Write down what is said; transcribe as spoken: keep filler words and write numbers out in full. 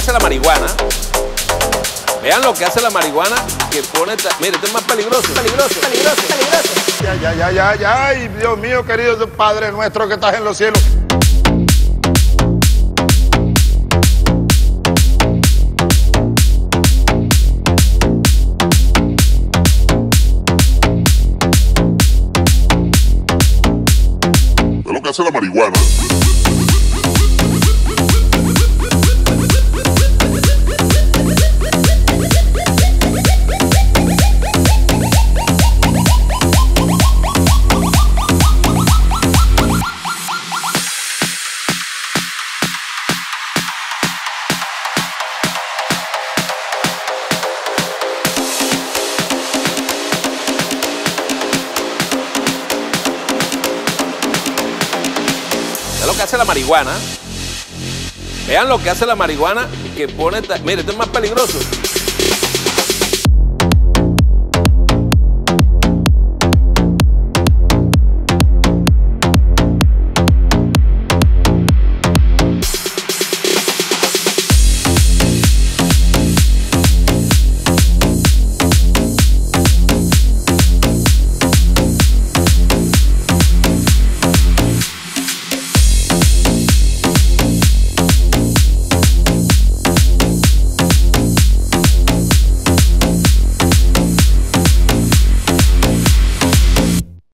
hace la marihuana. Vean lo que hace la marihuana, que pone... Mire, esto es más peligroso, peligroso, peligroso, peligroso. Ya, ya, ya, ya, ya. Ay, Dios mío, querido Padre nuestro que estás en los cielos. Es lo que hace la marihuana. Es lo que hace la marihuana. Vean lo que hace la marihuana, que pone... Mire, esto es más peligroso.